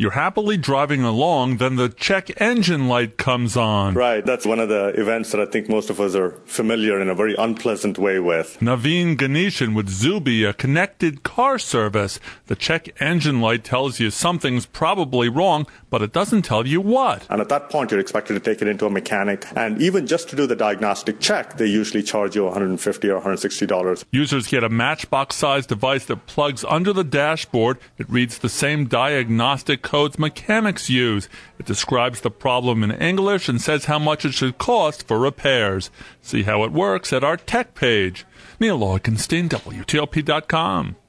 You're happily driving along, then the check engine light comes on. Right. That's one of the events that I think most of us are familiar in a very unpleasant way with. Naveen Ganeshan with Zuby, a connected car service. The check engine light tells you something's probably wrong, but it doesn't tell you what. And at that point, you're expected to take it into a mechanic. And even just to do the diagnostic check, they usually charge you $150 or $160. Users get a matchbox-sized device that plugs under the dashboard. It reads the same diagnostic codes mechanics use. It describes the problem in English and says how much it should cost for repairs. See how it works at our tech page. Neil Augenstein, WTOP.com.